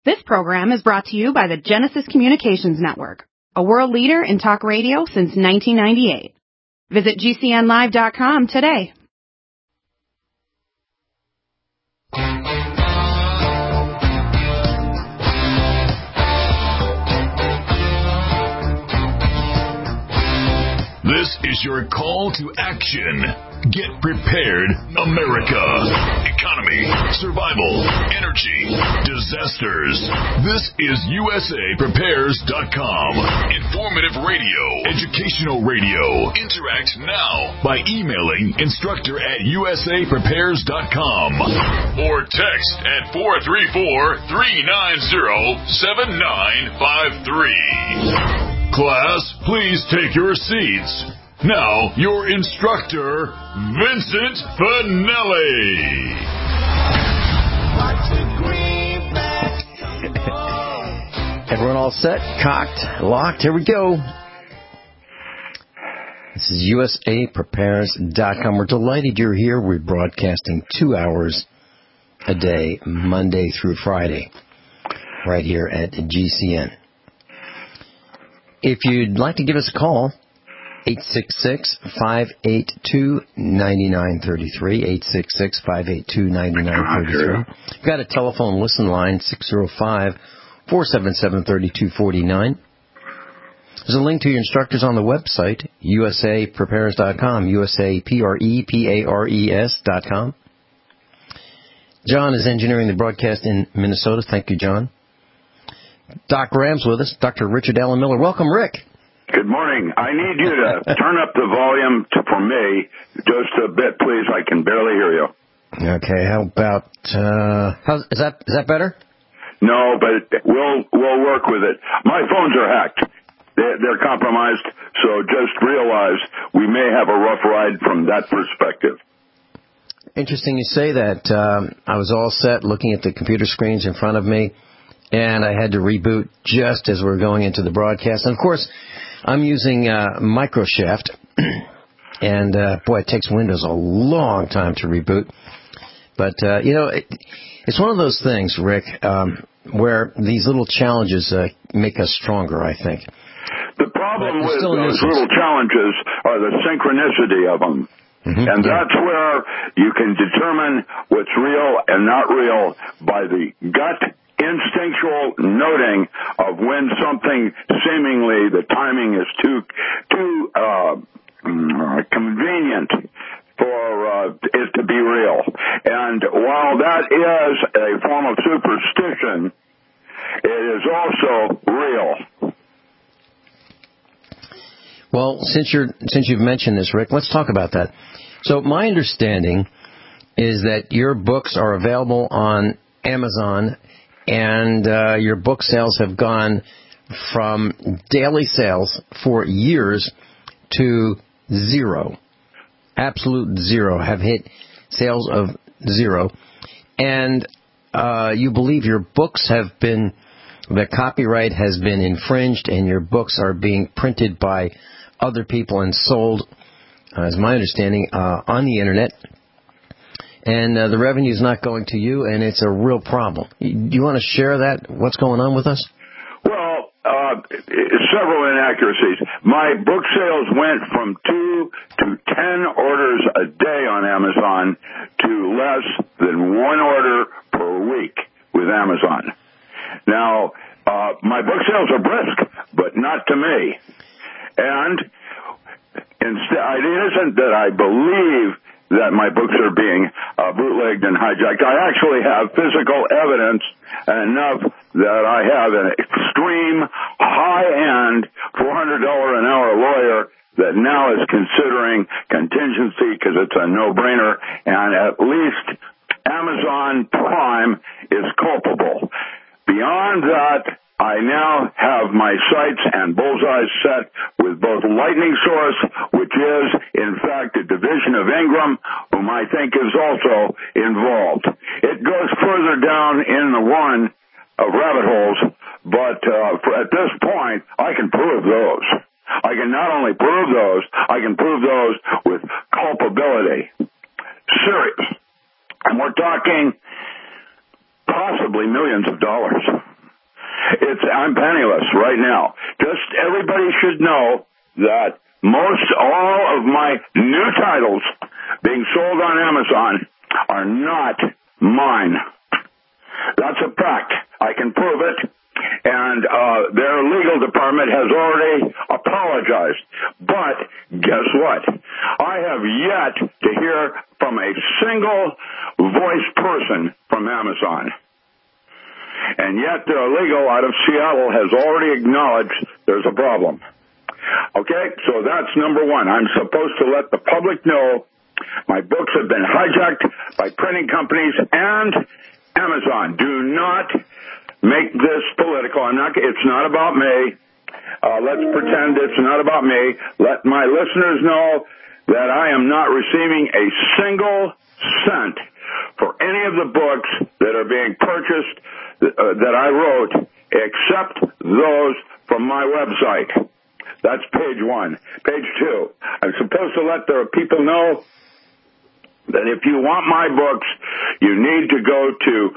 This program is brought to you by the Genesis Communications Network, a world leader in talk radio since 1998. Visit GCNlive.com today. This is your call to action. Get prepared, America. Economy, survival, energy, disasters. This is USAPrepares.com. Informative radio, educational radio. Interact now by emailing instructor@USAPrepares.com or text at 434-390-7953. Class, please take your seats. Now, your instructor, Vincent Finelli. Everyone all set? Cocked? Locked? Here we go. This is USAPrepares.com. We're delighted you're here. We're broadcasting 2 hours a day, Monday through Friday, right here at GCN. If you'd like to give us a call, 866-582-9933, 866-582-9933. We've got a telephone listen line, 605-477-3249. There's a link to your instructors on the website, USAPrepares.com, USAPrepares.com. John is engineering the broadcast in Minnesota. Thank you, John. Doc Ram's with us, Dr. Richard Allen Miller. Welcome, Rick. Good morning. I need you to turn up the volume for me just a bit, please. I can barely hear you. Okay, how about, is that better? No, but we'll work with it. My phones are hacked. They're compromised, so just realize we may have a rough ride from that perspective. Interesting you say that. I was all set looking at the computer screens in front of me, and I had to reboot just as we were going into the broadcast. And, of course, I'm using Microshaft, and, boy, it takes Windows a long time to reboot. But, it's one of those things, Rick, where these little challenges make us stronger, I think. The problem with those little challenges are the synchronicity of them. Mm-hmm. And that's where you can determine what's real and not real by the gut instinctual noting of when something seemingly the timing is too convenient for it to be real. And while that is a form of superstition, it is also real. Well, since you've mentioned this, Rick, let's talk about that. So my understanding is that your books are available on Amazon, and your book sales have gone from daily sales for years to zero. Absolute zero. Have hit sales of zero. And you believe your books have been, the copyright has been infringed, and your books are being printed by other people and sold, as my understanding, on the Internet. And the revenue is not going to you, and it's a real problem. Do you want to share that, what's going on with us? Well, several inaccuracies. My book sales went from 2 to 10 orders a day on Amazon to less than 1 order per week with Amazon. Now, my book sales are brisk, but not to me. And instead, it isn't that I believe that my books are being bootlegged and hijacked. I actually have physical evidence enough that I have an extreme high-end $400 an hour lawyer that now is considering contingency because it's a no-brainer, and at least Amazon Prime is culpable. Beyond that, I now have my sights and bullseyes set with both Lightning Source, which is, in fact, a division of Ingram, whom I think is also involved. It goes further down in the one of rabbit holes, but at this point, I can prove those. I can not only prove those, I can prove those with culpability. Serious. And we're talking possibly millions of dollars. I'm penniless right now. Just everybody should know that all of my new titles being sold on Amazon are not mine. That's a fact. I can prove it. And their legal department has already apologized. But guess what? I have yet to hear from a single voice person from Amazon. And yet their legal out of Seattle has already acknowledged there's a problem. Okay, so that's number one. I'm supposed to let the public know my books have been hijacked by printing companies and Amazon. Do not make this political. It's not about me. Let's pretend it's not about me. Let my listeners know that I am not receiving a single cent for any of the books that are being purchased that I wrote, except those from my website. That's page one. Page two, I'm supposed to let the people know that if you want my books, you need to go to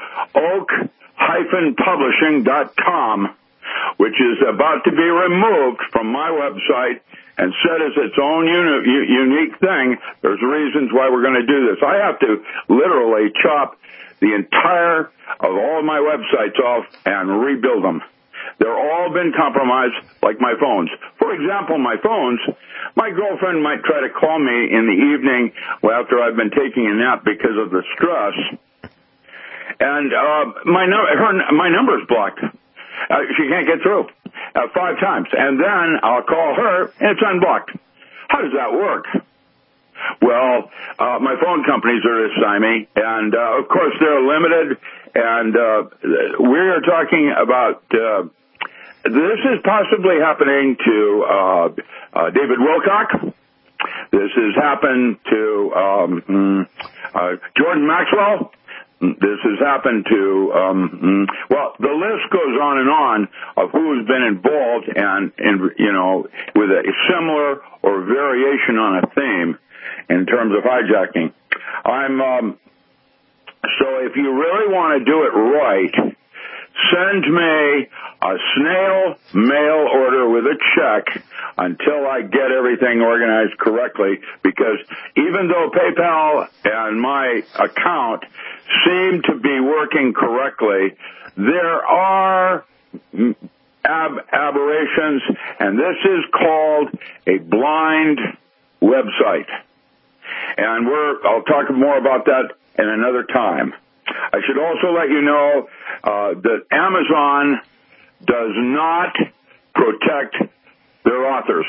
oak-publishing.com, which is about to be removed from my website and set as its own unique thing. There's reasons why we're going to do this. I have to literally chop the entire of all of my websites off and rebuild them. They're all been compromised, like my phones. For example, my phones, my girlfriend might try to call me in the evening after I've been taking a nap because of the stress, and my number's blocked. She can't get through 5 times, and then I'll call her, and it's unblocked. How does that work? Well, my phone companies are Simi, and of course they're limited, and we're talking about this is possibly happening to David Wilcock. This has happened to Jordan Maxwell. This has happened to, the list goes on and on of who's been involved and with a similar or variation on a theme in terms of hijacking. So if you really want to do it right, send me a snail mail order with a check until I get everything organized correctly, because even though PayPal and my account seem to be working correctly, there are aberrations, and this is called a blind website. And I'll talk more about that in another time. I should also let you know that Amazon does not protect their authors.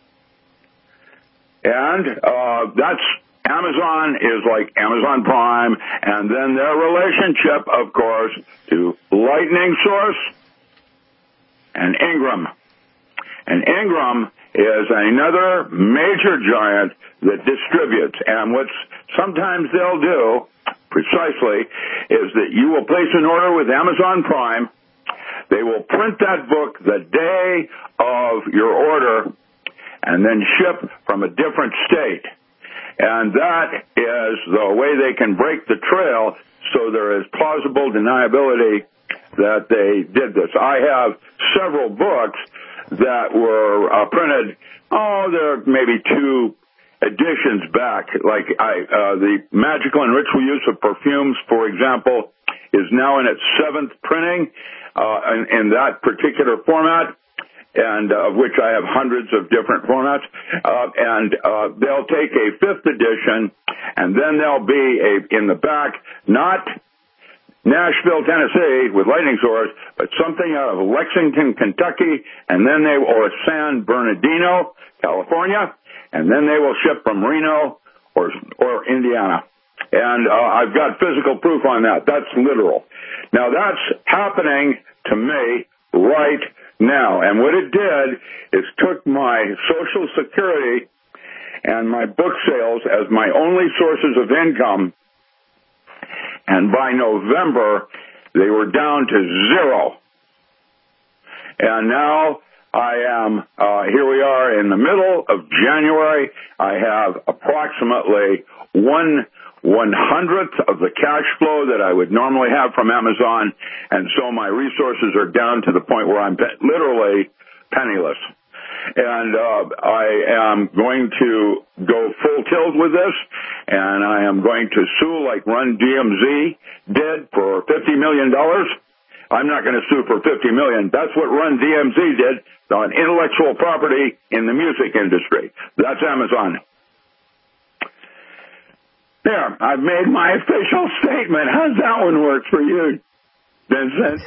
And that's Amazon is like Amazon Prime, and then their relationship, of course, to Lightning Source and Ingram. And Ingram is another major giant that distributes. And what sometimes they'll do, precisely, is that you will place an order with Amazon Prime. They will print that book the day of your order and then ship from a different state. And that is the way they can break the trail, so there is plausible deniability that they did this. I have several books that were printed, there are maybe 2 editions back. Like the Magical and Ritual Use of Perfumes, for example, is now in its 7th printing in that particular format, and of which I have hundreds of different formats. And they'll take a 5th edition, and then there'll be in the back, not Nashville, Tennessee, with Lightning Source, but something out of Lexington, Kentucky, and then or San Bernardino, California, and then they will ship from Reno or Indiana. And I've got physical proof on that. That's literal. Now, that's happening to me right now. And what it did is took my Social Security and my book sales as my only sources of income, and by November, they were down to 0. And now I am, here we are in the middle of January. I have approximately $1 1/100th of the cash flow that I would normally have from Amazon, and so my resources are down to the point where I'm literally penniless. And I am going to go full tilt with this, and I am going to sue like Run DMC did for $50 million. I'm not going to sue for $50 million. That's what Run DMC did on intellectual property in the music industry. That's Amazon. There, I've made my official statement. How's that one work for you, Vincent?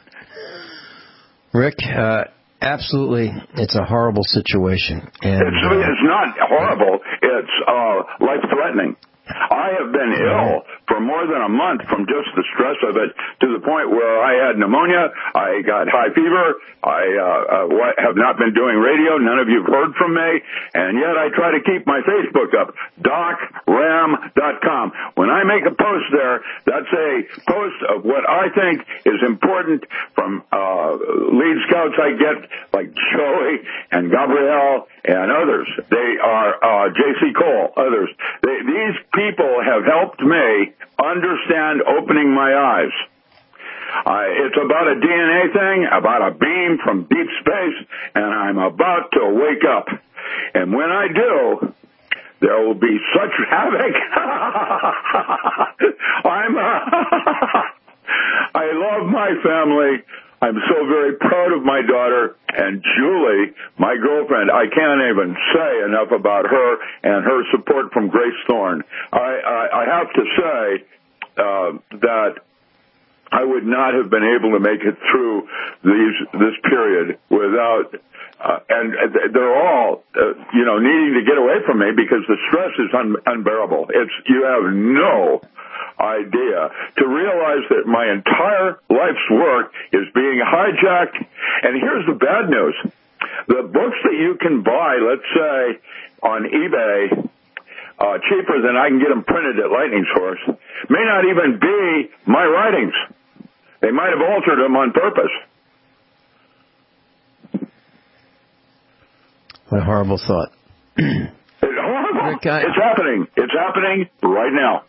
Rick, absolutely, it's a horrible situation. And it's not horrible. It's life-threatening. I have been ill for more than a month from just the stress of it, to the point where I had pneumonia, I got high fever, I have not been doing radio, none of you have heard from me, and yet I try to keep my Facebook up, DocRam.com. When I make a post there, that's a post of what I think is important from lead scouts I get, like Joey and Gabrielle and others. They are J.C. Cole, others. These people have helped me understand opening my eyes. It's about a DNA thing, about a beam from deep space, and I'm about to wake up. And when I do, there will be such havoc. I love my family. I'm so very proud of my daughter, and Julie, my girlfriend. I can't even say enough about her and her support from Grace Thorne. I have to say that I would not have been able to make it through this period without, and they're all, needing to get away from me because the stress is unbearable. You have no idea to realize that my entire life's work is being hijacked. And here's the bad news. The books that you can buy, let's say, on eBay, cheaper than I can get them printed at Lightning Source, may not even be my writings. They might have altered them on purpose. What a horrible thought. It's horrible. Rick, it's happening. It's happening right now.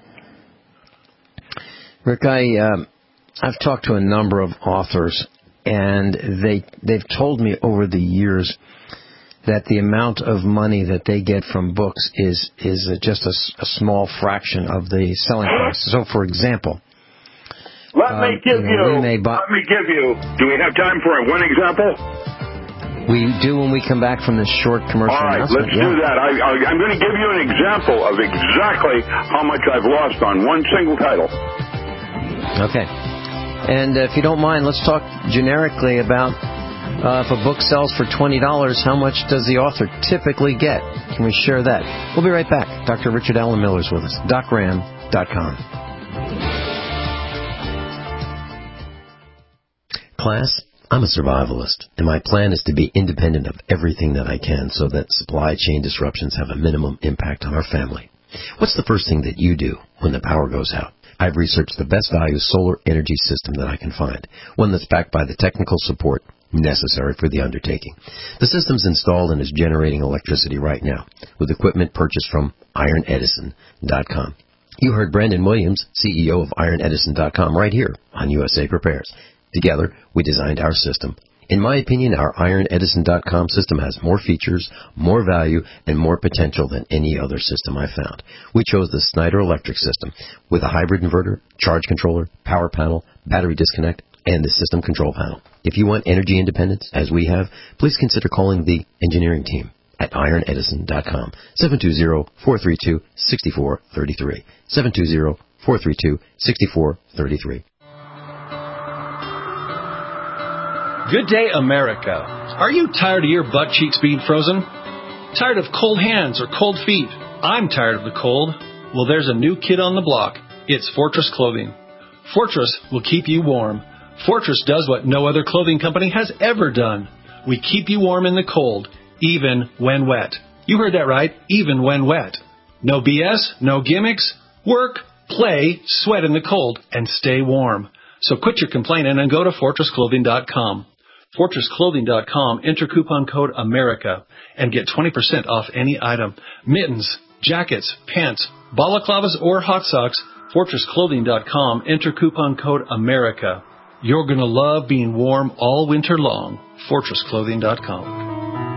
Rick, I've talked to a number of authors, and they've told me over the years that the amount of money that they get from books is just a small fraction of the selling price. So, for example, let me give you. Do we have time for one example? We do when we come back from this short commercial announcement. All right, let's do that. I'm going to give you an example of exactly how much I've lost on one single title. Okay. And if you don't mind, let's talk generically about if a book sells for $20, how much does the author typically get? Can we share that? We'll be right back. Dr. Richard Alan Miller is with us. DocRam.com. Class, I'm a survivalist, and my plan is to be independent of everything that I can so that supply chain disruptions have a minimum impact on our family. What's the first thing that you do when the power goes out? I've researched the best value solar energy system that I can find, one that's backed by the technical support necessary for the undertaking. The system's installed and is generating electricity right now with equipment purchased from IronEdison.com. You heard Brandon Williams, CEO of IronEdison.com, right here on USA Prepares. Together, we designed our system. In my opinion, our IronEdison.com system has more features, more value, and more potential than any other system I found. We chose the Snyder Electric system with a hybrid inverter, charge controller, power panel, battery disconnect, and the system control panel. If you want energy independence, as we have, please consider calling the engineering team at IronEdison.com, 720-432-6433, 720-432-6433. Good day, America. Are you tired of your butt cheeks being frozen? Tired of cold hands or cold feet? I'm tired of the cold. Well, there's a new kid on the block. It's Fortress Clothing. Fortress will keep you warm. Fortress does what no other clothing company has ever done. We keep you warm in the cold, even when wet. You heard that right, even when wet. No BS, no gimmicks. Work, play, sweat in the cold, and stay warm. So quit your complaining and go to FortressClothing.com. FortressClothing.com, enter coupon code AMERICA, and get 20% off any item. Mittens, jackets, pants, balaclavas, or hot socks, FortressClothing.com. Enter coupon code AMERICA. You're going to love being warm all winter long. FortressClothing.com.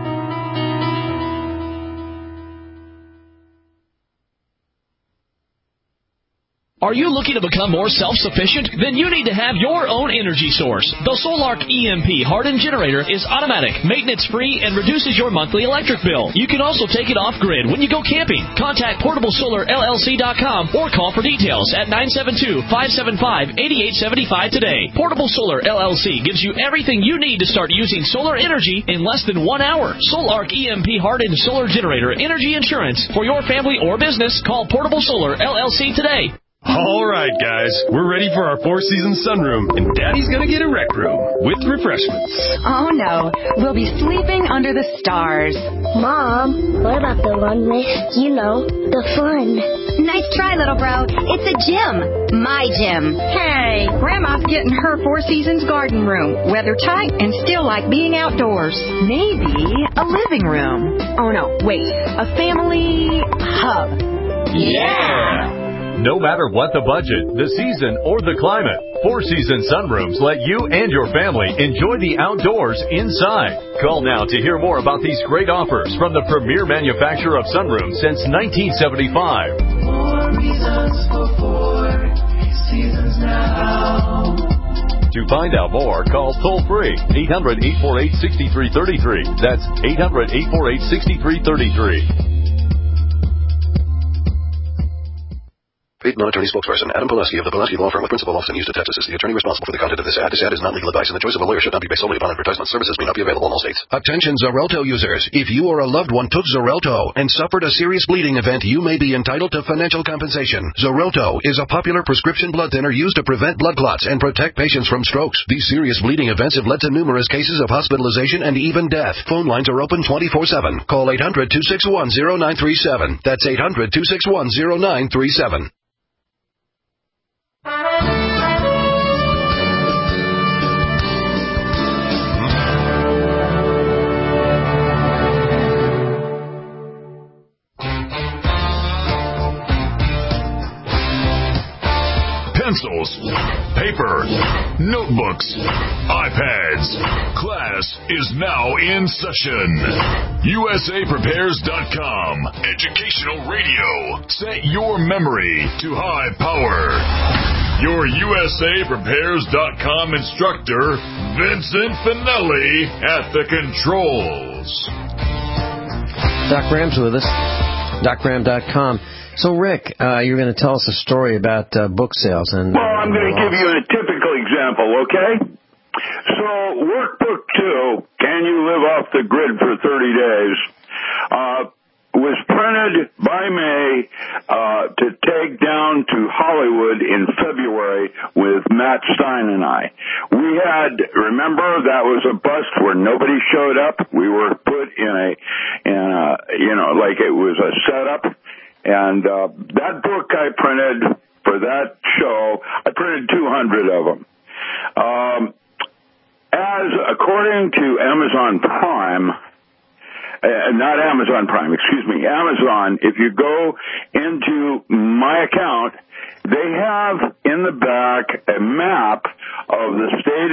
Are you looking to become more self-sufficient? Then you need to have your own energy source. The Solark EMP hardened generator is automatic, maintenance-free, and reduces your monthly electric bill. You can also take it off-grid when you go camping. Contact PortableSolarLLC.com or call for details at 972-575-8875 today. Portable Solar LLC gives you everything you need to start using solar energy in less than 1 hour. Solark EMP hardened solar generator energy insurance for your family or business. Call Portable Solar LLC today. All right, guys, we're ready for our four-season sunroom, and Daddy's going to get a rec room with refreshments. Oh, no. We'll be sleeping under the stars. Mom, what about the one with, the fun? Nice try, little bro. It's a gym. My gym. Hey, Grandma's getting her Four Seasons garden room. Weather tight and still like being outdoors. Maybe a living room. Oh, no, wait. A family hub. Yeah! No matter what the budget, the season, or the climate, Four Seasons Sunrooms let you and your family enjoy the outdoors inside. Call now to hear more about these great offers from the premier manufacturer of sunrooms since 1975. 4 reasons for 4 seasons now. To find out more, call toll-free 800-848-6333. That's 800-848-6333. Paid non-attorney spokesperson Adam Pulaski of the Pulaski Law Firm with principal office in Houston, Texas, is the attorney responsible for the content of this ad. This ad is not legal advice, and the choice of a lawyer should not be based solely upon advertisement. Services may not be available in all states. Attention Xarelto users. If you or a loved one took Xarelto and suffered a serious bleeding event, you may be entitled to financial compensation. Xarelto is a popular prescription blood thinner used to prevent blood clots and protect patients from strokes. These serious bleeding events have led to numerous cases of hospitalization and even death. Phone lines are open 24/7. Call 800-261-0937. That's 800-261-0937. Pencils, paper, notebooks, iPads. Class is now in session. USAPrepares.com. Educational radio. Set your memory to high power. Your USAPrepares.com instructor, Vincent Finelli, at the controls. Doc Graham's with us. DocGraham.com. So, Rick, you're going to tell us a story about book sales. Well, I'm going to give you a typical example, okay? So, Workbook 2, Can You Live Off the Grid for 30 Days, was printed by May to take down to Hollywood in February with Matt Stein and I. We had, remember, that was a bust where nobody showed up. We were put in a like it was a setup. And that book I printed for that show, I printed 200 of them. According to Amazon Prime, not Amazon Prime, excuse me, Amazon, if you go into my account, they have in the back a map of the state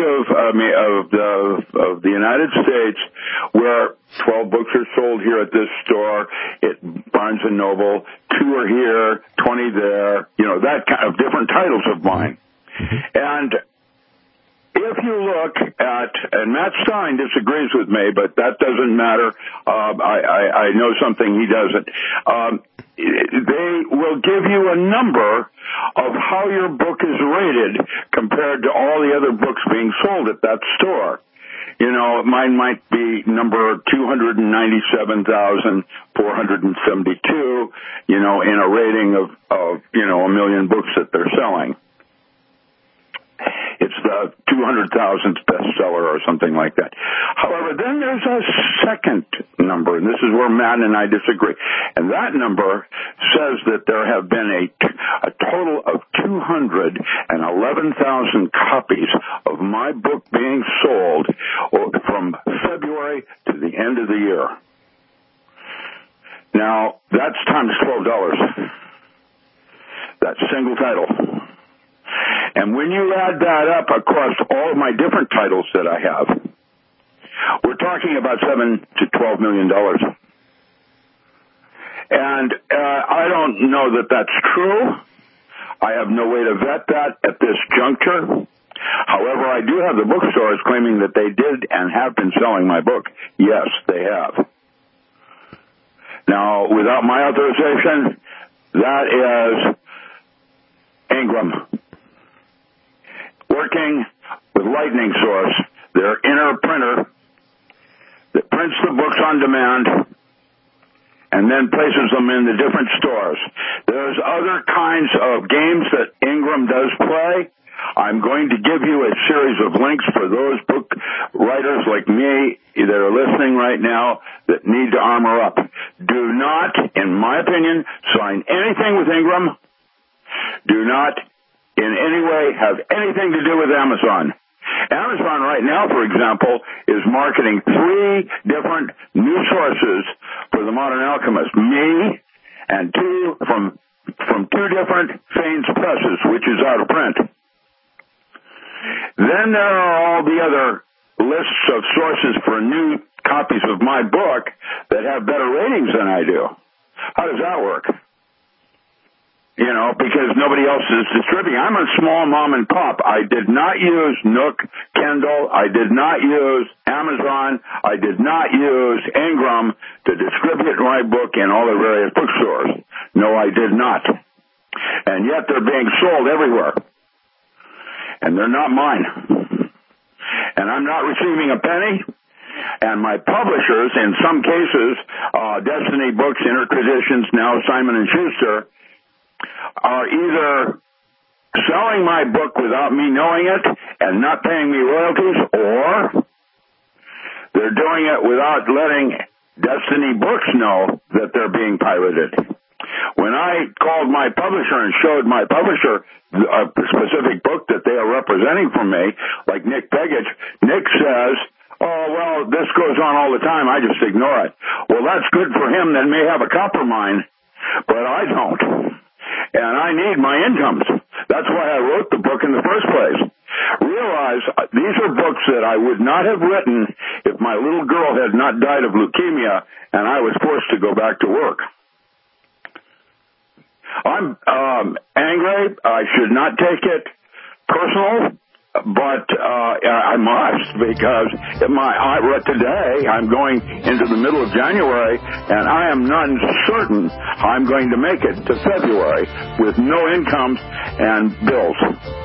of the United States where 12 books are sold here at this store, at Barnes & Noble, 2 are here, 20 there, that kind of different titles of mine. And if you look at, and Matt Stein disagrees with me, but that doesn't matter. I know something he doesn't. They will give you a number of how your book is rated compared to all the other books being sold at that store. Mine might be number 297,472, in a rating of 1 million books that they're selling. It's the 200,000th bestseller or something like that. However, then there's a second number, and this is where Matt and I disagree. And that number says that there have been a total of 211,000 copies of my book being sold from February to the end of the year. Now, that's times $12. That single title. And when you add that up across all of my different titles that I have, we're talking about $7 to $12 million. And I don't know that that's true. I have no way to vet that at this juncture. However, I do have the bookstores claiming that they did and have been selling my book. Yes, they have. Now, without my authorization, that is Ingram working with Lightning Source, their inner printer that prints the books on demand and then places them in the different stores. There's other kinds of games that Ingram does play. I'm going to give you a series of links for those book writers like me that are listening right now that need to armor up. Do not, in my opinion, sign anything with Ingram. Do not in any way have anything to do with Amazon. Amazon right now, for example, is marketing 3 different new sources for the Modern Alchemist. Me and 2 from 2 different Fanes presses, which is out of print. Then there are all the other lists of sources for new copies of my book that have better ratings than I do. How does that work? You know, because nobody else is distributing. I'm a small mom and pop. I did not use Nook, Kindle. I did not use Amazon. I did not use Ingram to distribute my book in all the various bookstores. No, I did not. And yet they're being sold everywhere. And they're not mine. And I'm not receiving a penny. And my publishers, in some cases, Destiny Books, Intertraditions, now Simon & Schuster, are either selling my book without me knowing it and not paying me royalties, or they're doing it without letting Destiny Books know that they're being pirated. When I called my publisher and showed my publisher a specific book that they are representing for me, like Nick Pegich, Nick says, oh, well, this goes on all the time. I just ignore it. Well, that's good for him that may have a copper mine, but I don't. And I need my incomes. That's why I wrote the book in the first place. Realize these are books that I would not have written if my little girl had not died of leukemia and I was forced to go back to work. I'm angry. I should not take it personal, but I must, because today I'm going into the middle of January, and I am not certain I'm going to make it to February with no incomes and bills.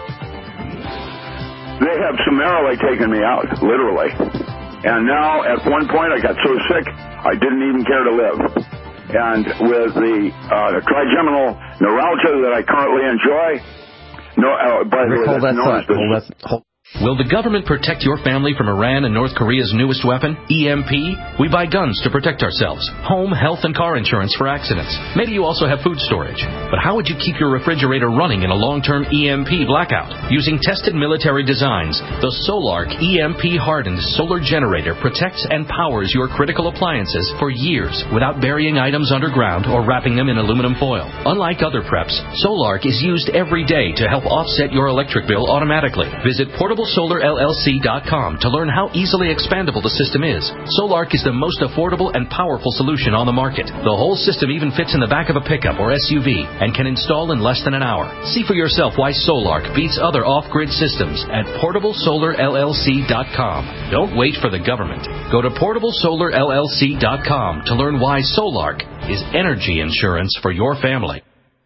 They have summarily taken me out, literally. And now, at one point, I got so sick, I didn't even care to live. And with the trigeminal neuralgia that I currently enjoy, by the way, that's known as Will the government protect your family from Iran and North Korea's newest weapon, EMP? We buy guns to protect ourselves, home, health, and car insurance for accidents. Maybe you also have food storage. But how would you keep your refrigerator running in a long-term EMP blackout? Using tested military designs, the Solark EMP-hardened solar generator protects and powers your critical appliances for years without burying items underground or wrapping them in aluminum foil. Unlike other preps, Solark is used every day to help offset your electric bill automatically. Visit PortableSolarLLC.com to learn how easily expandable the system is. Solark is the most affordable and powerful solution on the market. The whole system even fits in the back of a pickup or SUV and can install in less than an hour. See for yourself why Solark beats other off-grid systems at PortableSolarLLC.com. Don't wait for the government. Go to PortableSolarLLC.com to learn why Solark is energy insurance for your family.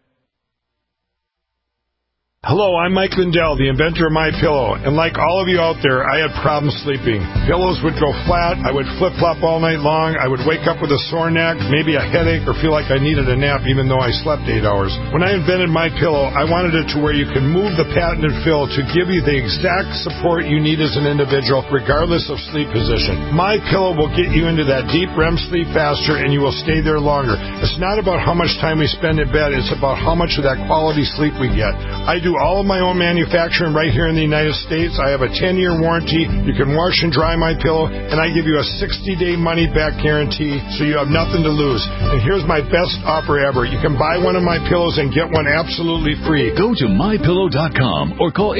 Hello, I'm Mike Lindell, the inventor of MyPillow, and like all of you out there, I had problems sleeping. Pillows would go flat, I would flip-flop all night long, I would wake up with a sore neck, maybe a headache, or feel like I needed a nap even though I slept 8 hours. When I invented MyPillow, I wanted it to where you can move the patented fill to give you the exact support you need as an individual, regardless of sleep position. MyPillow will get you into that deep REM sleep faster, and you will stay there longer. It's not about how much time we spend in bed, it's about how much of that quality sleep we get. I do do all of my own manufacturing right here in the United States. I have a 10-year warranty. You can wash and dry my pillow, and I give you a 60-day money-back guarantee, so you have nothing to lose. And here's my best offer ever. You can buy one of my pillows and get one absolutely free. Go to mypillow.com or call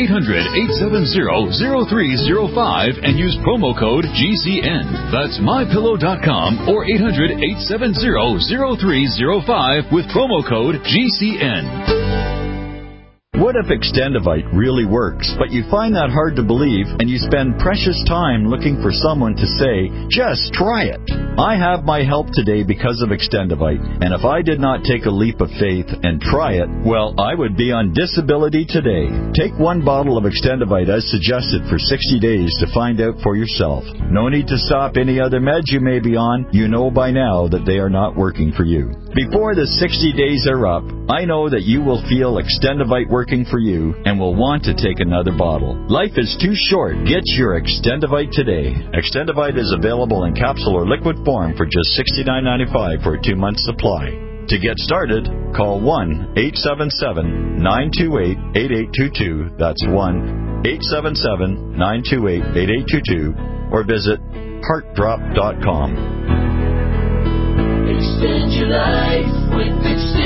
800-870-0305 and use promo code GCN. That's mypillow.com or 800-870-0305 with promo code GCN. What if Extendivite really works, but you find that hard to believe and you spend precious time looking for someone to say, just try it? I have my help today because of Extendivite, and if I did not take a leap of faith and try it, well, I would be on disability today. Take one bottle of Extendivite as suggested for 60 days to find out for yourself. No need to stop any other meds you may be on. You know by now that they are not working for you. Before the 60 days are up, I know that you will feel Extendivite working for you and will want to take another bottle. Life is too short. Get your Extendivite today. Extendivite is available in capsule or liquid form for just $69.95 for a 2-month supply. To get started, call 1-877-928-8822. That's 1-877-928-8822 or visit heartdrop.com. Extend your life with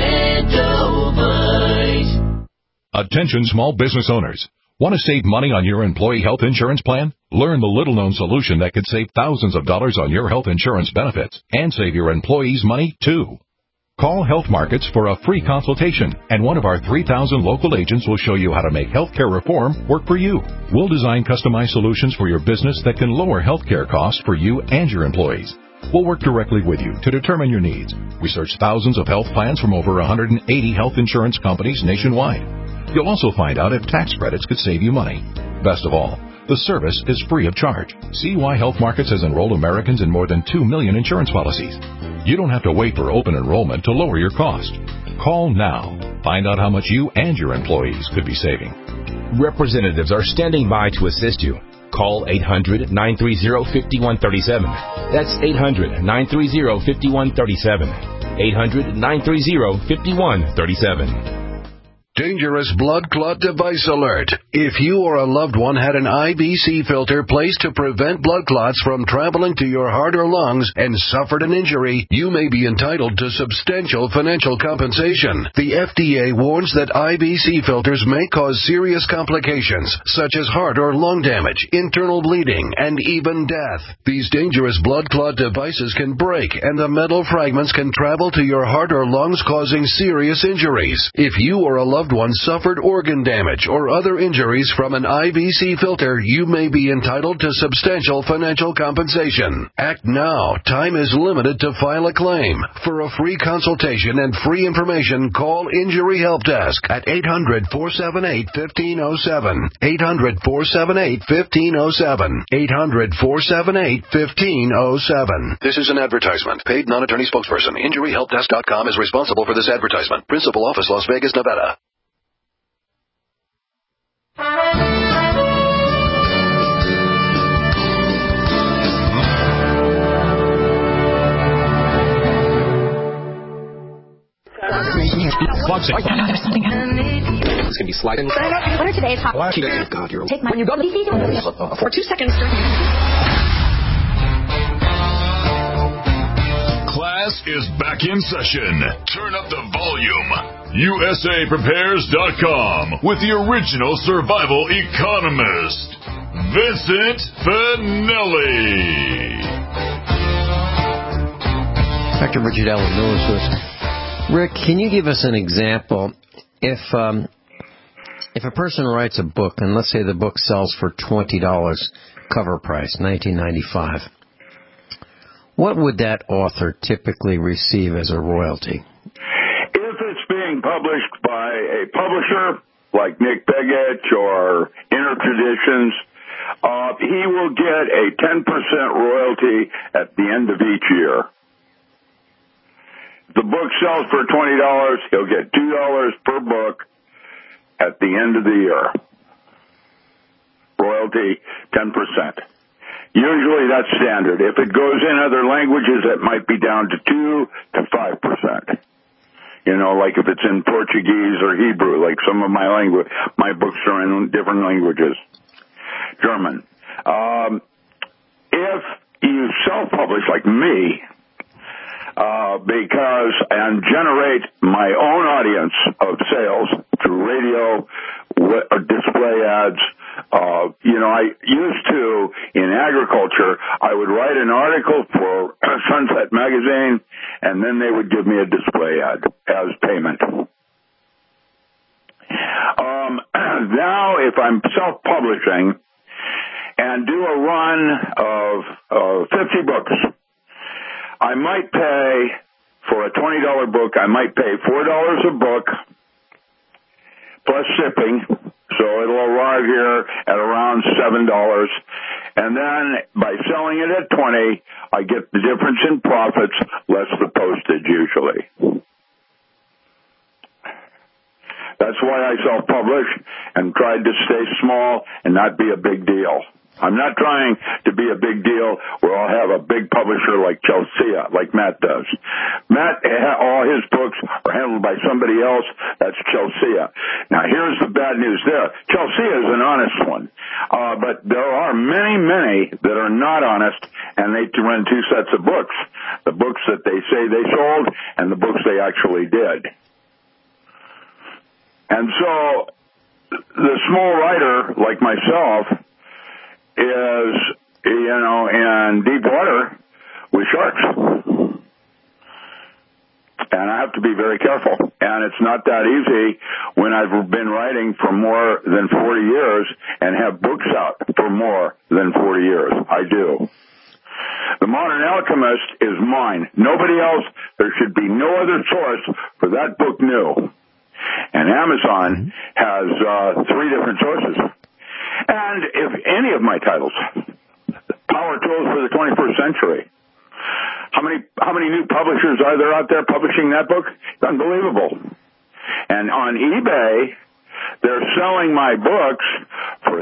Extendivite. Attention small business owners. Want to save money on your employee health insurance plan? Learn the little-known solution that could save thousands of dollars on your health insurance benefits and save your employees money, too. Call Health Markets for a free consultation, and one of our 3,000 local agents will show you how to make healthcare reform work for you. We'll design customized solutions for your business that can lower healthcare costs for you and your employees. We'll work directly with you to determine your needs. We search thousands of health plans from over 180 health insurance companies nationwide. You'll also find out if tax credits could save you money. Best of all, the service is free of charge. See why Health Markets has enrolled Americans in more than 2 million insurance policies. You don't have to wait for open enrollment to lower your cost. Call now. Find out how much you and your employees could be saving. Representatives are standing by to assist you. Call 800-930-5137. That's 800-930-5137. 800-930-5137. Dangerous blood clot device alert. If you or a loved one had an IBC filter placed to prevent blood clots from traveling to your heart or lungs and suffered an injury, you may be entitled to substantial financial compensation. The FDA warns that IBC filters may cause serious complications, such as heart or lung damage, internal bleeding, and even death. These dangerous blood clot devices can break, and the metal fragments can travel to your heart or lungs, causing serious injuries. If you or a loved one suffered organ damage or other injuries from an IBC filter, you may be entitled to substantial financial compensation. Act now. Time is limited to file a claim. For a free consultation and free information, call Injury Help Desk at 800-478-1507. 800-478-1507. 800-478-1507. This is an advertisement. Paid non-attorney spokesperson. InjuryHelpDesk.com is responsible for this advertisement. Principal office, Las Vegas, Nevada. It's gonna be sliding. What are today's hot? God, you're Take my. When you go for 2 seconds. Class is back in session. Turn up the volume. USAPrepares.com with the original survival economist, Vincent Finelli. Dr. Richard Allen Miller's with us. Rick, can you give us an example? If a person writes a book, and let's say the book sells for $20 cover price, $19.95, what would that author typically receive as a royalty? If it's being published by a publisher like Nick Begich or Inner Traditions, he will get a 10% royalty at the end of each year. If the book sells for $20, he'll get $2 per book at the end of the year. Royalty, 10%. Usually that's standard. If it goes in other languages, it might be down to 2 to 5%. Like if it's in Portuguese or Hebrew, like some of my books are in different languages. German. If you self-publish like me, and generate my own audience of sales through radio, display ads. I used to, in agriculture, I would write an article for Sunset Magazine, and then they would give me a display ad as payment. Now, if I'm self-publishing and do a run of 50 books, I might pay, for a $20 book, I might pay $4 a book plus shipping, so it'll arrive here at around $7. And then by selling it at $20, I get the difference in profits less the postage usually. That's why I self-publish and tried to stay small and not be a big deal. I'm not trying to be a big deal where I'll have a big publisher like Chelsea, like Matt does. Matt, all his books are handled by somebody else. That's Chelsea. Now, here's the bad news there. Chelsea is an honest one. But there are many, many that are not honest, and they run two sets of books. The books that they say they sold and the books they actually did. And so the small writer like myself is, in deep water with sharks. And I have to be very careful. And it's not that easy when I've been writing for more than 40 years and have books out for more than 40 years. I do. The Modern Alchemist is mine. Nobody else, there should be no other source for that book new. And Amazon has 3 different sources. And if any of my titles, Power Tools for the 21st Century, how many new publishers are there out there publishing that book? It's unbelievable. And on eBay, they're selling my books for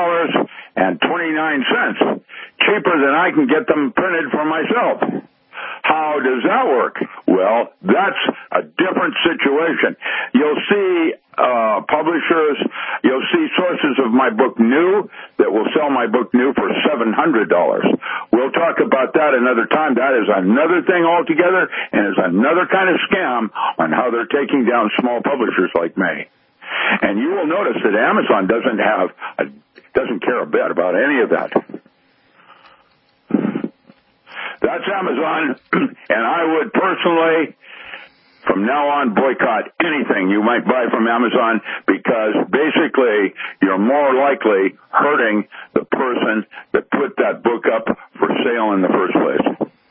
$3.29, cheaper than I can get them printed for myself. How does that work? Well, that's a different situation. You'll see publishers, you'll see sources of my book new that will sell my book new for $700. We'll talk about that another time. That is another thing altogether, and is another kind of scam on how they're taking down small publishers like me. And you will notice that Amazon doesn't care a bit about any of that. That's Amazon, and I would personally, from now on, boycott anything you might buy from Amazon, because basically you're more likely hurting the person that put that book up for sale in the first place.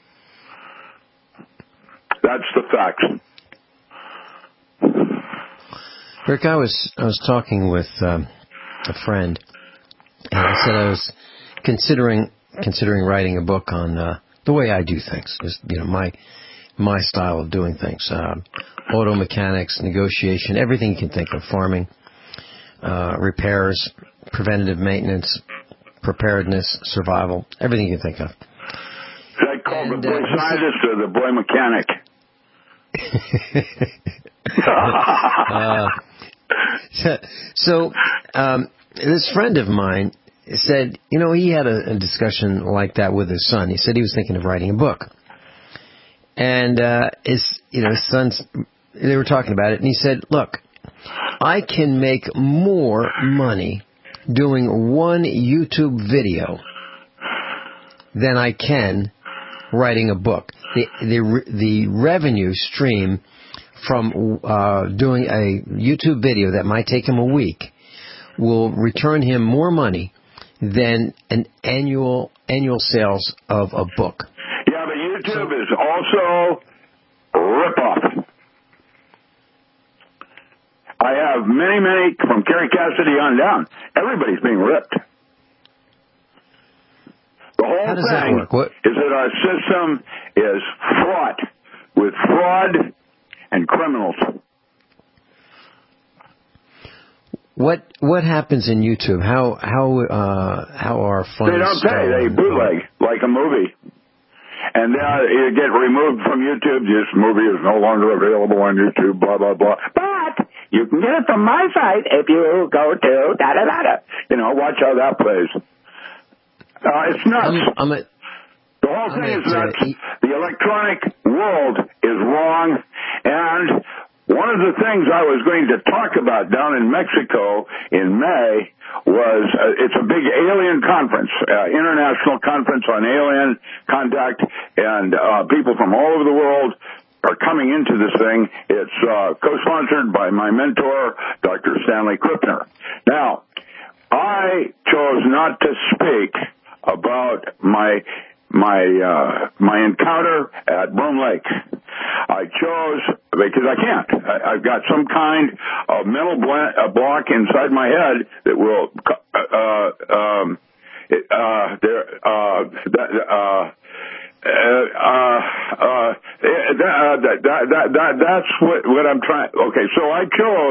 That's the facts. Rick, I was talking with a friend, and I said I was considering writing a book on the way I do things, is my style of doing things, auto mechanics, negotiation, everything you can think of, farming, repairs, preventative maintenance, preparedness, survival, everything you can think of. Is that called the boy scientist or the boy mechanic? This friend of mine said, he had a discussion like that with his son. He said he was thinking of writing a book. And his sons, they were talking about it, and he said, look, I can make more money doing one YouTube video than I can writing a book. The revenue stream from doing a YouTube video that might take him a week will return him more money than an annual sales of a book. Yeah, but YouTube is also a rip-off. I have many, from Kerry Cassidy on down. Everybody's being ripped. The whole thing is that our system is fraught with fraud and criminals. What happens in YouTube? How are funds? They don't pay. They bootleg like a movie. And you get removed from YouTube. This movie is no longer available on YouTube, blah, blah, blah. But you can get it from my site if you go to da-da-da-da. You know, watch how that plays. It's nuts. The whole thing is nuts. The electronic world is wrong. And one of the things I was going to talk about down in Mexico in May was it's a big alien conference, international conference on alien contact, and people from all over the world are coming into this thing. It's co-sponsored by my mentor, Dr. Stanley Krippner. Now, I chose not to speak about my encounter at Broom Lake. I chose because I can't. I've got some kind of mental block inside my head that will that's what I'm trying. Okay, so I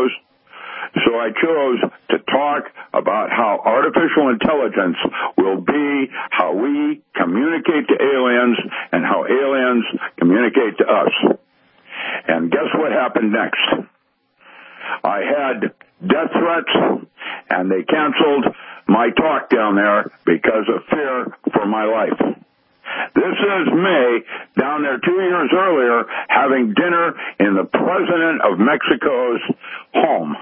chose to talk about how artificial intelligence will be how we communicate to aliens and how aliens communicate to us. And guess what happened next? I had death threats, and they canceled my talk down there because of fear for my life. This is me down there 2 years earlier having dinner in the President of Mexico's home.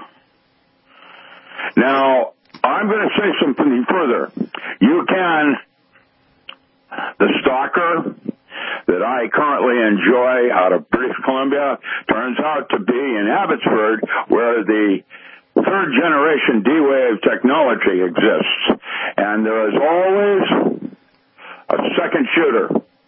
Now, I'm going to say something further. You can, the stalker that I currently enjoy out of British Columbia turns out to be in Abbotsford, where the third generation D-Wave technology exists. And there is always a second shooter.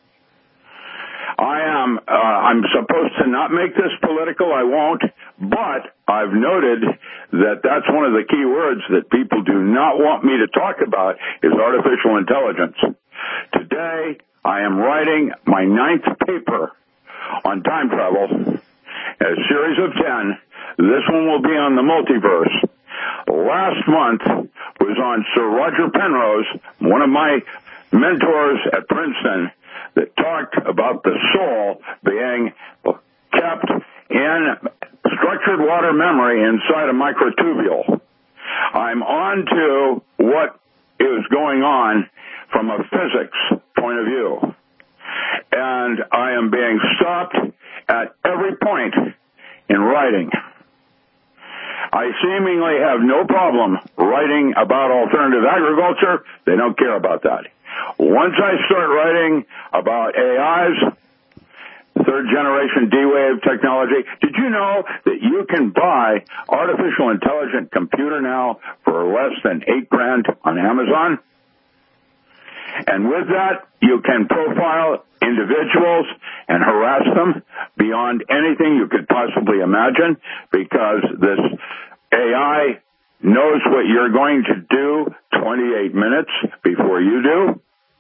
I'm supposed to not make this political. I won't. But I've noted that that's one of the key words that people do not want me to talk about is artificial intelligence. Today, I am writing my 9th paper on time travel, a series of 10. This one will be on the multiverse. Last month was on Sir Roger Penrose, one of my mentors at Princeton, that talked about the soul being kept in structured water memory inside a microtubule. I'm on to what is going on from a physics point of view. And I am being stopped at every point in writing. I seemingly have no problem writing about alternative agriculture. They don't care about that. Once I start writing about AIs, third generation D-Wave technology, did you know that you can buy artificial intelligent computer now for less than $8,000 on Amazon? And with that, you can profile individuals and harass them beyond anything you could possibly imagine, because this AI knows what you're going to do 28 minutes before you do.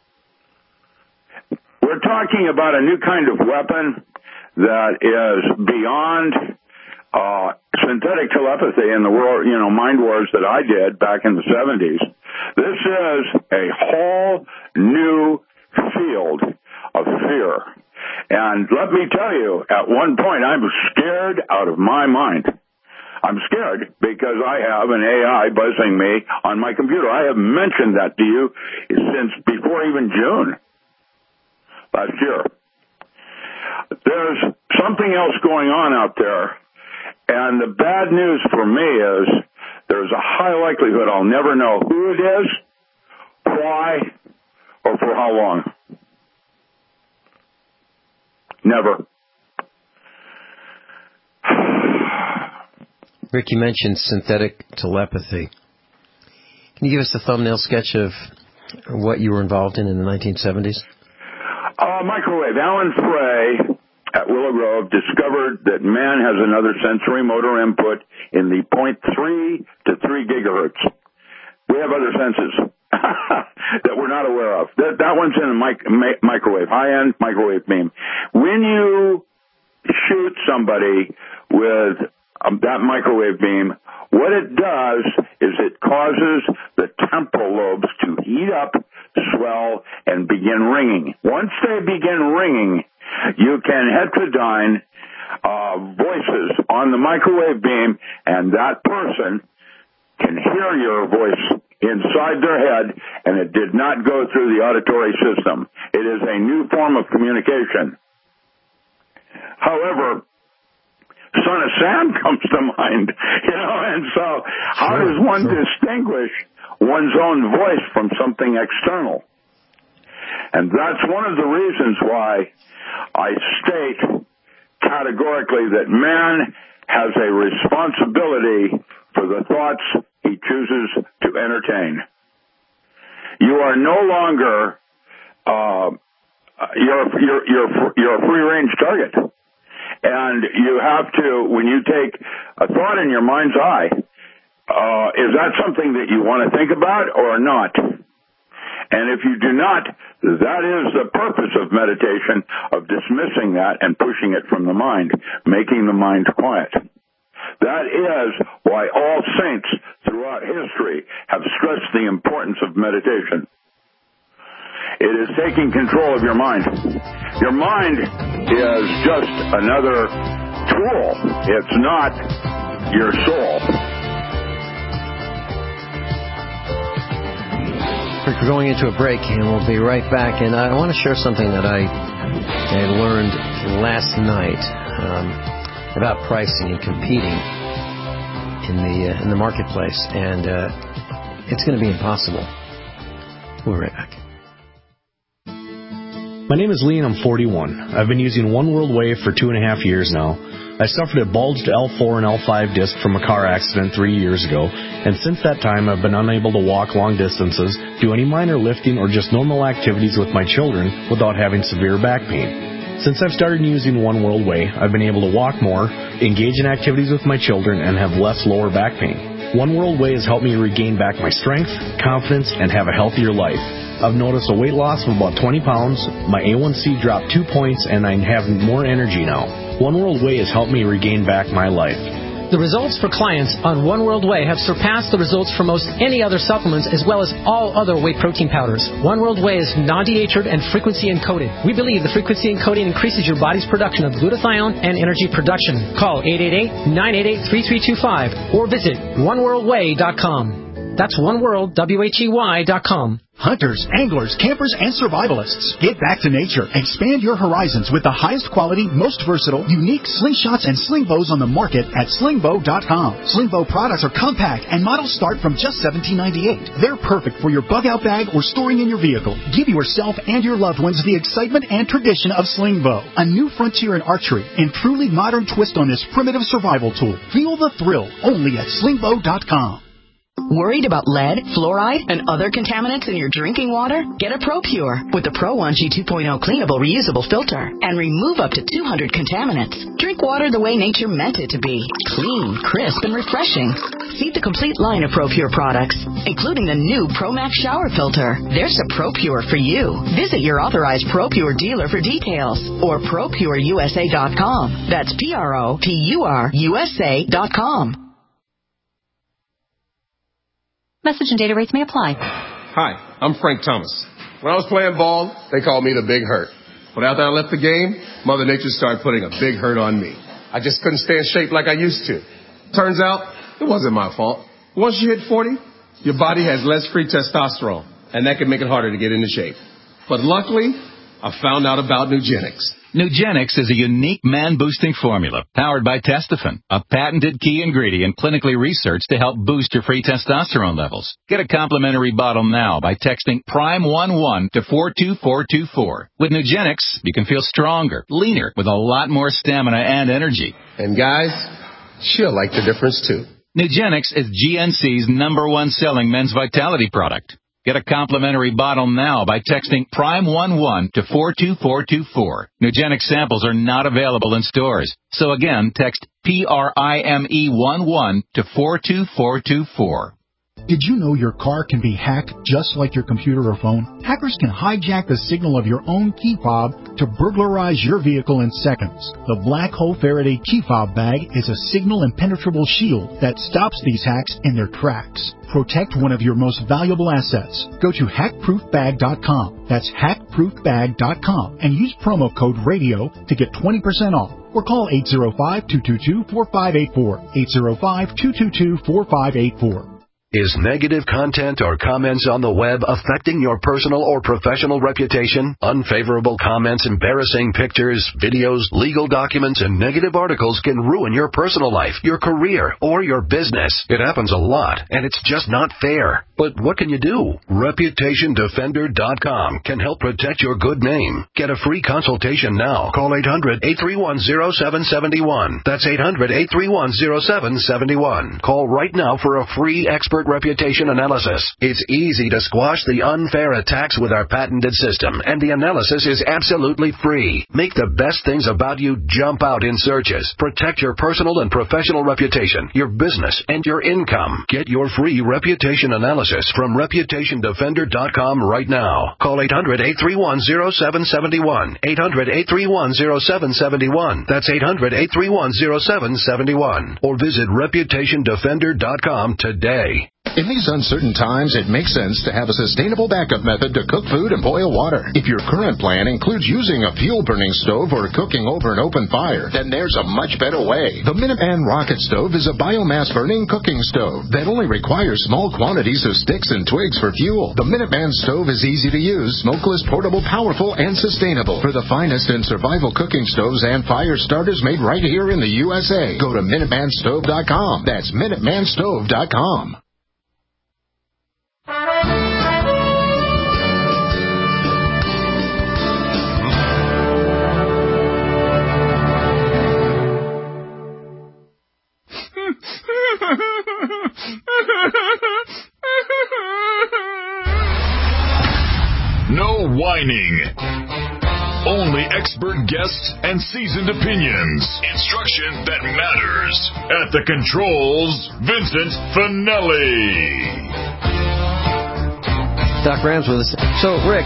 We're talking about a new kind of weapon that is beyond synthetic telepathy in the world, mind wars that I did back in the 70s. This is a whole new field of fear. And let me tell you, at one point, I was scared out of my mind. I'm scared because I have an AI buzzing me on my computer. I have mentioned that to you since before even June last year. There's something else going on out there, and the bad news for me is there's a high likelihood I'll never know who it is, why, or for how long. Never. Rick, you mentioned synthetic telepathy. Can you give us a thumbnail sketch of what you were involved in the 1970s? Microwave. Alan Frey at Willow Grove discovered that man has another sensory motor input in the 0.3 to 3 gigahertz. We have other senses that we're not aware of. That one's in a microwave, high-end microwave beam. When you shoot somebody with that microwave beam, what it does is it causes the temporal lobes to heat up swell, and begin ringing. Once they begin ringing, you can heterodyne voices on the microwave beam, and that person can hear your voice inside their head, and it did not go through the auditory system. It is a new form of communication. However, Son of Sam comes to mind, and so how does one distinguish one's own voice from something external? And that's one of the reasons why I state categorically that man has a responsibility for the thoughts he chooses to entertain. You are no longer you're a free-range target. And you have to, when you take a thought in your mind's eye, is that something that you want to think about or not? And if you do not, that is the purpose of meditation, of dismissing that and pushing it from the mind, making the mind quiet. That is why all saints throughout history have stressed the importance of meditation. It is taking control of your mind. Your mind is just another tool. It's not your soul. We're going into a break, and we'll be right back. And I want to share something that I had learned last night about pricing and competing in the marketplace, and it's going to be impossible. We'll be right back. My name is Lee, and I'm 41. I've been using One World Wave for 2.5 years now. I suffered a bulged L4 and L5 disc from a car accident 3 years ago, and since that time I've been unable to walk long distances, do any minor lifting, or just normal activities with my children without having severe back pain. Since I've started using One World Way, I've been able to walk more, engage in activities with my children, and have less lower back pain. One World Way has helped me regain back my strength, confidence, and have a healthier life. I've noticed a weight loss of about 20 pounds, my A1C dropped 2 points, and I have more energy now. One World Way has helped me regain back my life. The results for clients on One World Way have surpassed the results for most any other supplements, as well as all other whey protein powders. One World Way is non-denatured and frequency encoded. We believe the frequency encoding increases your body's production of glutathione and energy production. Call 888-988-3325 or visit oneworldway.com. That's oneworldwhey.com. Hunters, anglers, campers, and survivalists. Get back to nature. Expand your horizons with the highest quality, most versatile, unique slingshots and sling bows on the market at slingbow.com. Sling bow products are compact and models start from just $17.98. They're perfect for your bug out bag or storing in your vehicle. Give yourself and your loved ones the excitement and tradition of sling bow, a new frontier in archery and truly modern twist on this primitive survival tool. Feel the thrill only at slingbow.com. Worried about lead, fluoride, and other contaminants in your drinking water? Get a ProPure with the Pro 1G 2.0 cleanable reusable filter and remove up to 200 contaminants. Drink water the way nature meant it to be. Clean, crisp, and refreshing. See the complete line of ProPure products, including the new ProMax shower filter. There's a ProPure for you. Visit your authorized ProPure dealer for details or ProPureUSA.com. That's ProPureUSA.com. Message and data rates may apply. Hi, I'm Frank Thomas. When I was playing ball, they called me the Big Hurt. But after I left the game, Mother Nature started putting a big hurt on me. I just couldn't stay in shape like I used to. Turns out, it wasn't my fault. Once you hit 40, your body has less free testosterone, and that can make it harder to get into shape. But luckily, I found out about Nugenix. Nugenix is a unique man-boosting formula powered by Testofen, a patented key ingredient clinically researched to help boost your free testosterone levels. Get a complimentary bottle now by texting PRIME11 to 42424. With Nugenix, you can feel stronger, leaner, with a lot more stamina and energy. And guys, she'll like the difference too. Nugenix is GNC's #1 selling men's vitality product. Get a complimentary bottle now by texting PRIME11 to 42424. Nugenix samples are not available in stores. So again, text PRIME11 to 42424. Did you know your car can be hacked just like your computer or phone? Hackers can hijack the signal of your own key fob to burglarize your vehicle in seconds. The Black Hole Faraday key fob bag is a signal impenetrable shield that stops these hacks in their tracks. Protect one of your most valuable assets. Go to hackproofbag.com. That's hackproofbag.com and use promo code RADIO to get 20% off. Or call 805-222-4584. 805-222-4584. Is negative content or comments on the web affecting your personal or professional reputation? Unfavorable comments, embarrassing pictures, videos, legal documents, and negative articles can ruin your personal life, your career, or your business. It happens a lot, and it's just not fair. But what can you do? ReputationDefender.com can help protect your good name. Get a free consultation now. Call 800-831-0771. That's 800-831-0771. Call right now for a free expert reputation analysis. It's easy to squash the unfair attacks with our patented system, and the analysis is absolutely free. Make the best things about you jump out in searches. Protect your personal and professional reputation, your business, and your income. Get your free reputation analysis from ReputationDefender.com right now. Call 800-831-0771. 800-831-0771. That's 800-831-0771. Or visit ReputationDefender.com today. In these uncertain times, it makes sense to have a sustainable backup method to cook food and boil water. If your current plan includes using a fuel-burning stove or cooking over an open fire, then there's a much better way. The Minuteman Rocket Stove is a biomass-burning cooking stove that only requires small quantities of sticks and twigs for fuel. The Minuteman Stove is easy to use, smokeless, portable, powerful, and sustainable. For the finest in survival cooking stoves and fire starters made right here in the USA, go to MinutemanStove.com. That's MinutemanStove.com. No whining. Only expert guests and seasoned opinions. Instruction that matters. At the controls, Vincent Finelli. Doc Rams with us. So, Rick,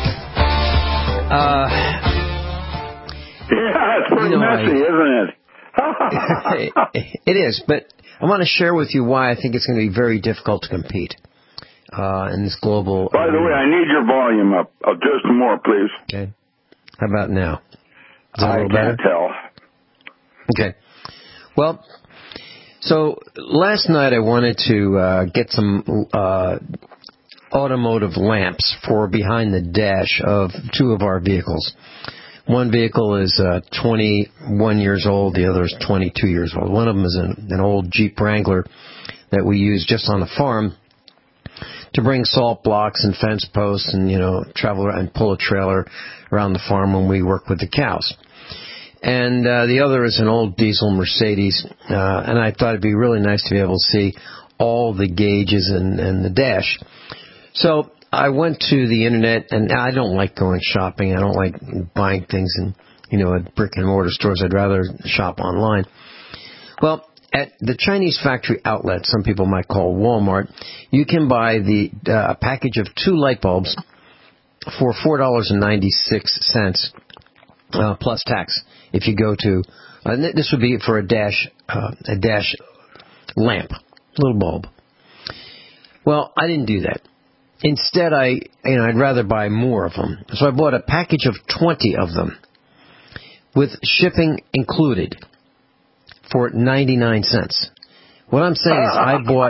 yeah, it's pretty messy, isn't it? It is, but I want to share with you why I think it's going to be very difficult to compete in this global... By the way, I need your volume up. Just more, please. Okay. How about now? Is that a little can't better? tell. Okay. Well, so last night I wanted to get some automotive lamps for behind the dash of two of our vehicles. One vehicle is 21 years old. The other is 22 years old. One of them is an old Jeep Wrangler that we use just on the farm to bring salt blocks and fence posts and, travel and pull a trailer around the farm when we work with the cows. And the other is an old diesel Mercedes, and I thought it'd be really nice to be able to see all the gauges and the dash. So I went to the internet, and I don't like going shopping. I don't like buying things in, at brick and mortar stores. I'd rather shop online. Well, at the Chinese factory outlet, some people might call Walmart, you can buy a package of 2 light bulbs for $4.96 plus tax. If you go to, this would be for a dash lamp, little bulb. Well, I didn't do that. Instead, I'd rather buy more of them. So I bought a package of 20 of them with shipping included for 99 cents. What I'm saying is I bought...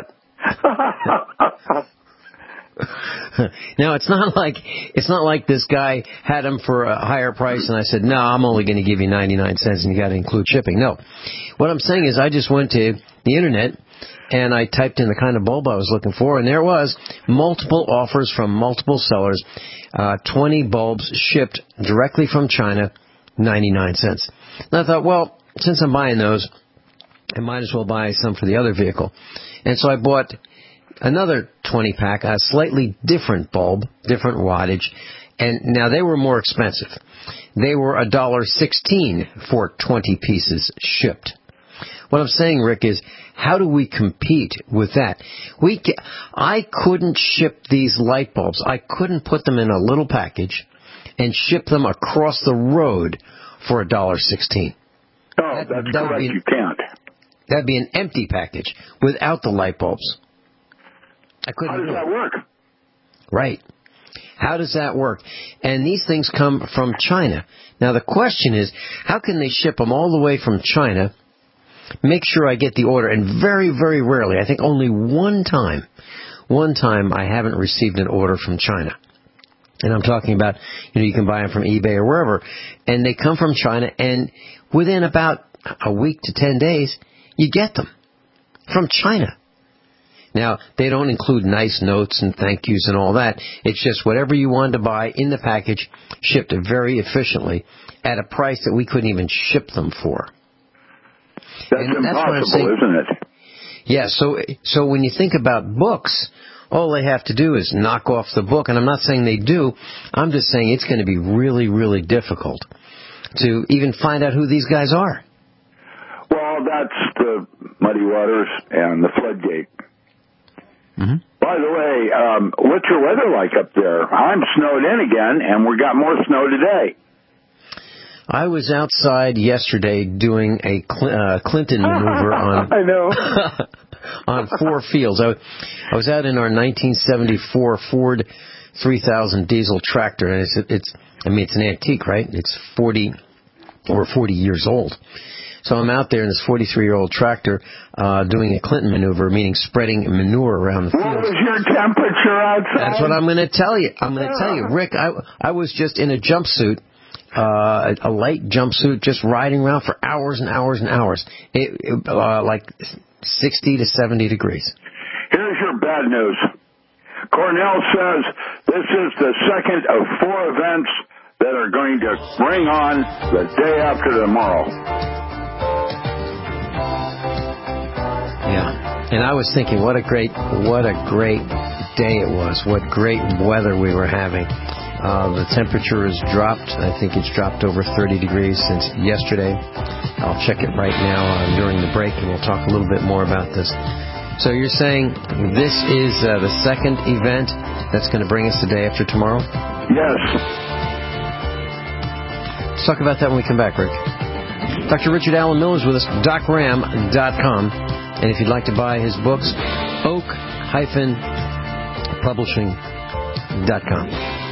Now, it's not like this guy had them for a higher price and I said, no, I'm only going to give you 99 cents and you got to include shipping. No. What I'm saying is I just went to the internet and I typed in the kind of bulb I was looking for, and there was multiple offers from multiple sellers, 20 bulbs shipped directly from China, 99 cents. And I thought, well, since I'm buying those, I might as well buy some for the other vehicle. And so I bought another 20-pack, a slightly different bulb, different wattage, and now they were more expensive. They were $1.16 for 20 pieces shipped. What I'm saying, Rick, is how do we compete with that? I couldn't ship these light bulbs. I couldn't put them in a little package and ship them across the road for $1.16. Oh, that's correct. You can't. That'd be an empty package without the light bulbs. I couldn't. How does that work? Right. How does that work? And these things come from China. Now, the question is, how can they ship them all the way from China, make sure I get the order, and very, very rarely, I think only one time I haven't received an order from China. And I'm talking about, you can buy them from eBay or wherever, and they come from China, and within about a week to 10 days, you get them from China. Now, they don't include nice notes and thank yous and all that. It's just whatever you wanted to buy in the package, shipped very efficiently at a price that we couldn't even ship them for. That's impossible, isn't it? Yeah, so when you think about books, all they have to do is knock off the book. And I'm not saying they do. I'm just saying it's going to be really, really difficult to even find out who these guys are. Well, that's the muddy waters and the floodgate. Mm-hmm. By the way, what's your weather like up there? I'm snowed in again, and we got more snow today. I was outside yesterday doing a Clinton maneuver on I know. on 4 fields. I was out in our 1974 Ford 3000 diesel tractor, and it's an antique, right? It's 40 years old. So I'm out there in this 43-year-old tractor doing a Clinton maneuver, meaning spreading manure around the field. What was your temperature outside? That's what I'm going to tell you. Rick, I was just in a jumpsuit, a light jumpsuit, just riding around for hours and hours and hours. Like 60 to 70 degrees. Here's your bad news. Cornell says this is the second of 4 events that are going to bring on the day after tomorrow. Yeah, and I was thinking, what a great day it was. What great weather we were having. The temperature has dropped. I think it's dropped over 30 degrees since yesterday. I'll check it right now during the break, and we'll talk a little bit more about this. So you're saying this is the second event that's going to bring us the day after tomorrow? Yes. Let's talk about that when we come back, Rick. Dr. Richard Allen Miller is with us, docram.com. And if you'd like to buy his books, oak-publishing.com.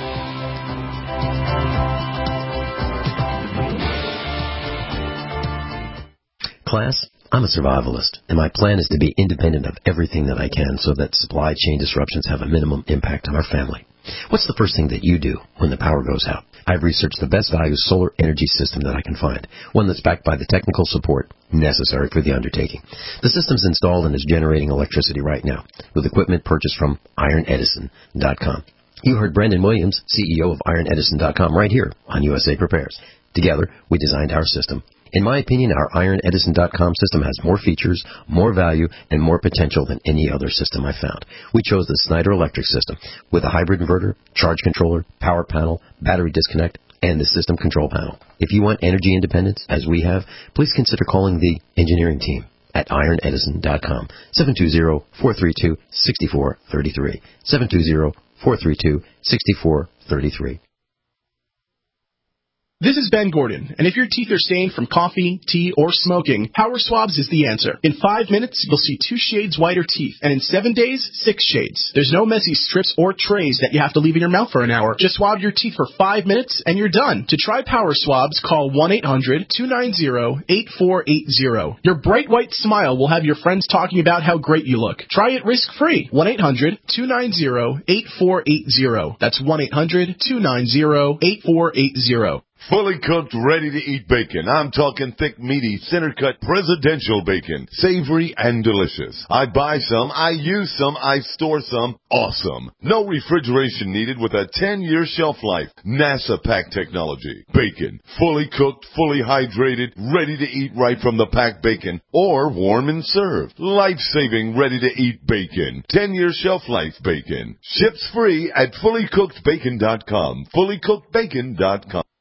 Class, I'm a survivalist, and my plan is to be independent of everything that I can so that supply chain disruptions have a minimum impact on our family. What's the first thing that you do when the power goes out? I've researched the best value solar energy system that I can find, one that's backed by the technical support necessary for the undertaking. The system's installed and is generating electricity right now with equipment purchased from IronEdison.com. You heard Brendan Williams, CEO of IronEdison.com, right here on USA Prepares. Together, we designed our system. In my opinion, our IronEdison.com system has more features, more value, and more potential than any other system I found. We chose the Snyder Electric system with a hybrid inverter, charge controller, power panel, battery disconnect, and the system control panel. If you want energy independence, as we have, please consider calling the engineering team at IronEdison.com, 720-432-6433, 720-432-6433. This is Ben Gordon, and if your teeth are stained from coffee, tea, or smoking, Power Swabs is the answer. In 5 minutes, you'll see 2 shades whiter teeth, and in 7 days, 6 shades. There's no messy strips or trays that you have to leave in your mouth for an hour. Just swab your teeth for 5 minutes, and you're done. To try Power Swabs, call 1-800-290-8480. Your bright white smile will have your friends talking about how great you look. Try it risk-free. 1-800-290-8480. That's 1-800-290-8480. Fully cooked, ready-to-eat bacon. I'm talking thick, meaty, center-cut, presidential bacon. Savory and delicious. I buy some, I use some, I store some. Awesome. No refrigeration needed with a 10-year shelf life. NASA pack technology. Bacon. Fully cooked, fully hydrated, ready to eat right from the packed bacon. Or warm and served. Life-saving, ready-to-eat bacon. 10-year shelf life bacon. Ships free at fullycookedbacon.com. Fullycookedbacon.com.